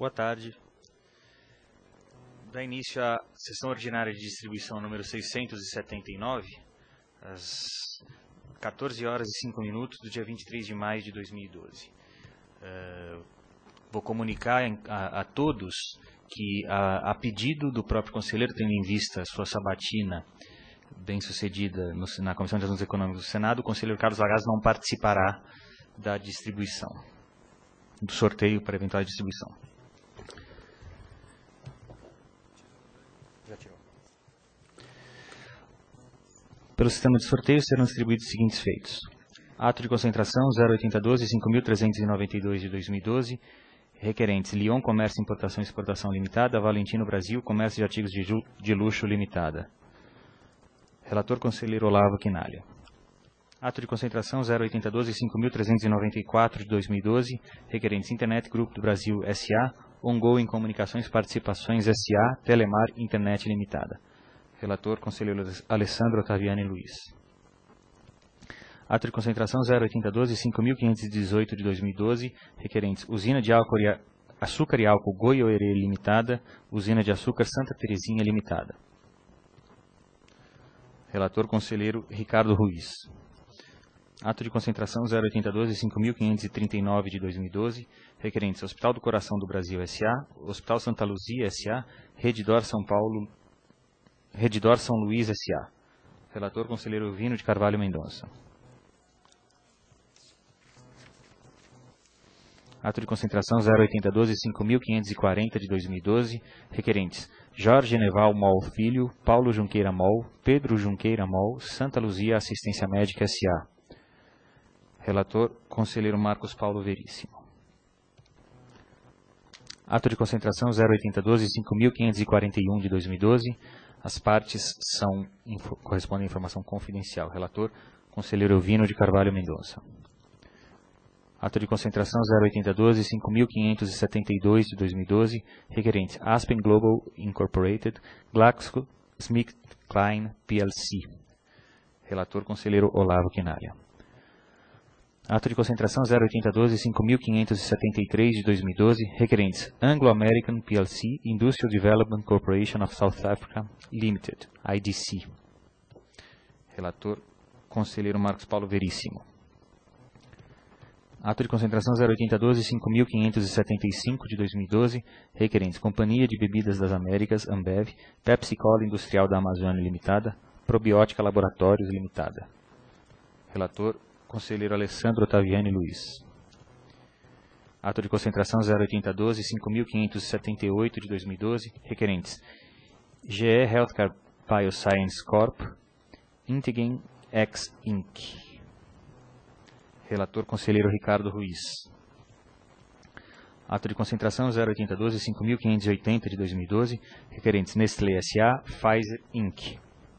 Boa tarde. Dá início à sessão ordinária de distribuição número 679, às 14 horas e 5 minutos do dia 23 de maio de 2012. Vou comunicar a todos que, a pedido do próprio conselheiro, tendo em vista a sua sabatina bem-sucedida na Comissão de Assuntos Econômicos do Senado, o conselheiro Carlos Lagaz não participará da distribuição, do sorteio para eventual distribuição. Pelo sistema de sorteio serão distribuídos os seguintes feitos: ato de concentração 0812 5.392 de 2012, requerentes Lyon Comércio, Importação e Exportação Limitada, Valentino Brasil, Comércio de Artigos de Luxo Limitada. Relator conselheiro Olavo Quinalha. Ato de concentração 0812 5.394 de 2012, requerentes Internet Grupo do Brasil S.A., Ongoing Comunicações Participações S.A., Telemar Internet Limitada. Relator conselheiro Alessandro Ottaviani Luiz. Ato de concentração 0812 5.518 de 2012, requerentes Usina de Açúcar e Álcool Goiôerê Limitada, Usina de Açúcar Santa Terezinha Limitada. Relator conselheiro Ricardo Ruiz. Ato de concentração 0812 5.539 de 2012, requerentes Hospital do Coração do Brasil S.A., Hospital Santa Luzia S.A., Redidor São Luís S.A. Relator conselheiro Vino de Carvalho Mendonça. Ato de concentração 0812 5.540 de 2012, requerentes Jorge Neval Mol Filho, Paulo Junqueira Mol, Pedro Junqueira Mol, Santa Luzia Assistência Médica S.A. Relator conselheiro Marcos Paulo Veríssimo. Ato de concentração 0812 5.541 de 2012, as partes correspondem à informação confidencial. Relator conselheiro Vino de Carvalho Mendonça. Ato de concentração 0812 5.572 de 2012, requerentes Aspen Global Incorporated, GlaxoSmithKline PLC. Relator conselheiro Olavo Quinalha. Ato de concentração 0812 5.573 de 2012, requerentes Anglo American PLC, Industrial Development Corporation of South Africa Limited, IDC. Relator conselheiro Marcos Paulo Veríssimo. Ato de concentração 0812 5.575 de 2012, requerentes Companhia de Bebidas das Américas, Ambev, Pepsi Cola Industrial da Amazônia Limitada, Probiótica Laboratórios Limitada. Relator conselheiro Alessandro Ottaviani Luiz. Ato de concentração 0812 5.578 de 2012, requerentes GE Healthcare Bioscience Corp, Intigen X Inc. Relator conselheiro Ricardo Ruiz. Ato de concentração 0812 5.580 de 2012, requerentes Nestlé S.A., Pfizer Inc.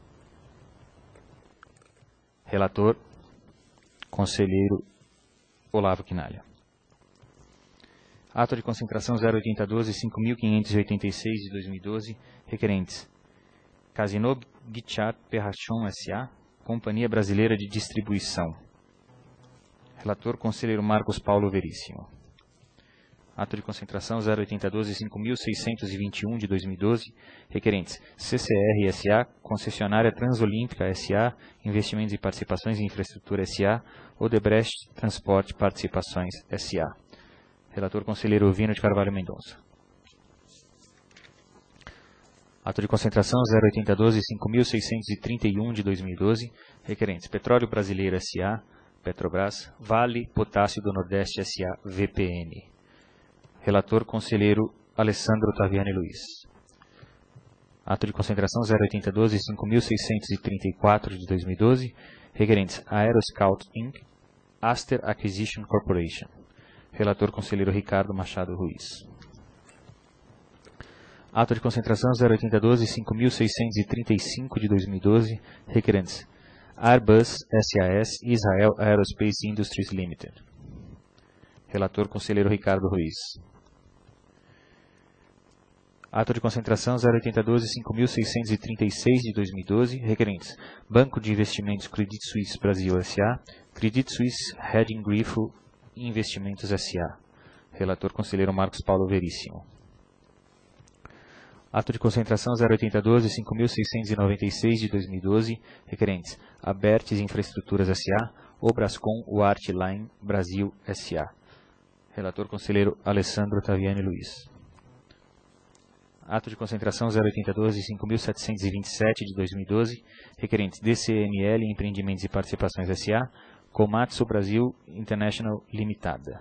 Relator conselheiro Olavo Quinalha. Ato de concentração 0812 5.586 de 2012, requerentes Casino Guichat Perrachon S.A., Companhia Brasileira de Distribuição. Relator conselheiro Marcos Paulo Veríssimo. Ato de concentração 0812 5.621 de 2012, requerentes CCR S.A., Concessionária Transolímpica S.A., Investimentos e Participações em Infraestrutura S.A., Odebrecht Transporte Participações S.A. Relator conselheiro Vino de Carvalho Mendonça. Ato de concentração 0812 5.631 de 2012, requerentes Petróleo Brasileiro S.A., Petrobras, Vale Potássio do Nordeste S.A., VPN. Relator conselheiro Alessandro Ottaviani Luiz. Ato de concentração 0812 5.634 de 2012, requerentes Aeroscout Inc., Aster Acquisition Corporation. Relator conselheiro Ricardo Machado Ruiz. Ato de concentração 0812 5.635 de 2012, requerentes Airbus SAS, Israel Aerospace Industries Limited. Relator conselheiro Ricardo Ruiz. Ato de concentração 0812 5.636 de 2012, requerentes Banco de Investimentos Credit Suisse Brasil S.A., Credit Suisse Hedging Grifo Investimentos S.A. Relator conselheiro Marcos Paulo Veríssimo. Ato de concentração 08012, 5.696 de 2012, requerentes Abertis Infraestruturas S.A., Obrascom Wartline Brasil S.A. Relator conselheiro Alessandro Ottaviani Luiz. Ato de concentração 08012, 5.727 de 2012, requerentes DCML Empreendimentos e Participações S.A., Komatsu Brasil International Limitada.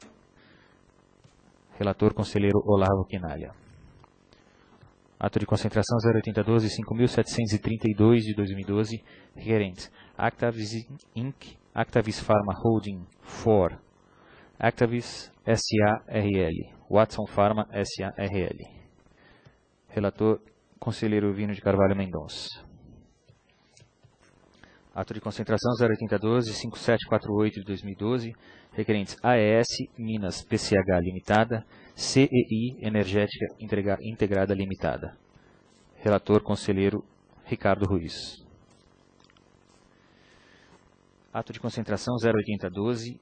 Relator conselheiro Olavo Quinalha. Ato de concentração 08012, 5.732 de 2012, requerentes Actavis Inc., Actavis Pharma Holding 4, Actavis S.A.R.L., Watson Pharma S.A.R.L. Relator conselheiro Vino de Carvalho Mendonça. Ato de concentração 08012, 5748 de 2012, requerentes AES Minas PCH Limitada, CEI Energética Integrada Limitada. Relator conselheiro Ricardo Ruiz. Ato de concentração 08012,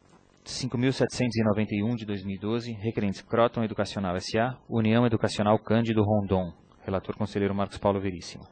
5.791 de 2012, requerentes Croton Educacional S.A., União Educacional Cândido Rondon. Relator conselheiro Marcos Paulo Veríssimo.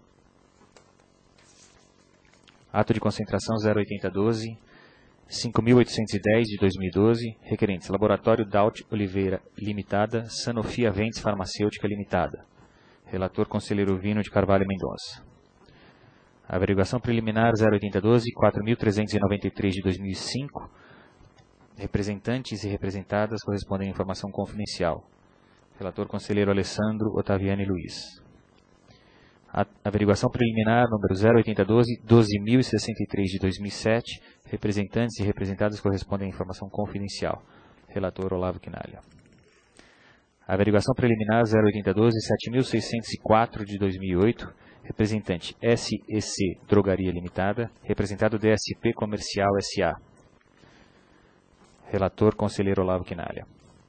Ato de concentração 08012, 5.810 de 2012, requerentes Laboratório Daut Oliveira Limitada, Sanofi Aventis Farmacêutica Limitada. Relator conselheiro Vino de Carvalho Mendonça. Averiguação preliminar 08012, 4.393 de 2005, representantes e representadas correspondem à informação confidencial. Relator conselheiro Alessandro Ottaviani Luiz. Averiguação preliminar número 08012, 12.063 de 2007, representantes e representadas correspondem à informação confidencial. Relator Olavo Quinalha. Averiguação preliminar 08012, 7.604 de 2008, representante SEC Drogaria Limitada, representado DSP Comercial S.A. Relator conselheiro Olavo Quinalha.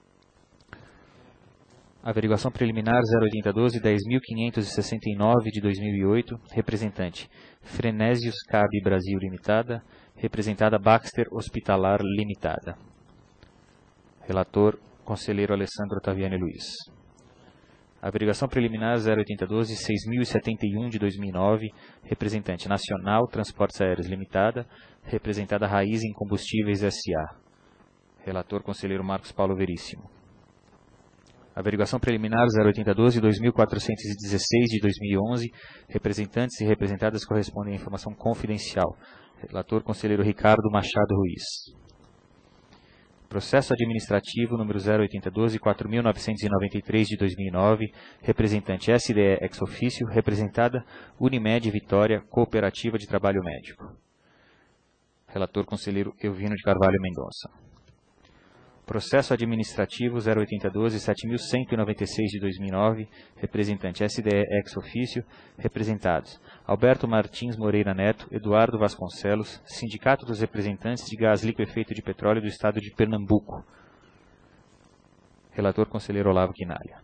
Averiguação preliminar 08012, 10.569 de 2008, representante Frenésios Cabe Brasil Limitada, representada Baxter Hospitalar Limitada. Relator conselheiro Alessandro Ottaviani Luiz. Averiguação preliminar 08012, 6.071 de 2009, representante Nacional Transportes Aéreos Limitada, representada Raiz em Combustíveis S.A. Relator conselheiro Marcos Paulo Veríssimo. Averiguação preliminar 08012, 2416 de 2011, representantes e representadas correspondem à informação confidencial. Relator conselheiro Ricardo Machado Ruiz. Processo administrativo número 08012, 4993 de 2009, representante SDE ex officio, representada Unimed Vitória, Cooperativa de Trabalho Médico. Relator conselheiro Elvino de Carvalho Mendonça. Processo administrativo 08012, 7196 de 2009, representante SDE ex officio, representados Alberto Martins Moreira Neto, Eduardo Vasconcelos, Sindicato dos Representantes de Gás Liquefeito de Petróleo do Estado de Pernambuco. Relator conselheiro Olavo Quinalha.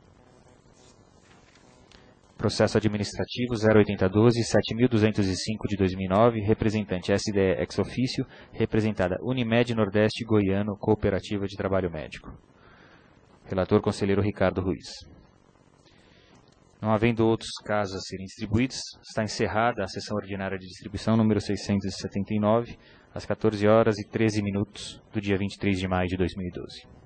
Processo administrativo 08012, 7205 de 2009, representante SDE ex officio, representada Unimed Nordeste Goiano, Cooperativa de Trabalho Médico. Relator conselheiro Ricardo Ruiz. Não havendo outros casos a serem distribuídos, está encerrada a sessão ordinária de distribuição número 679, às 14 horas e 13 minutos do dia 23 de maio de 2012.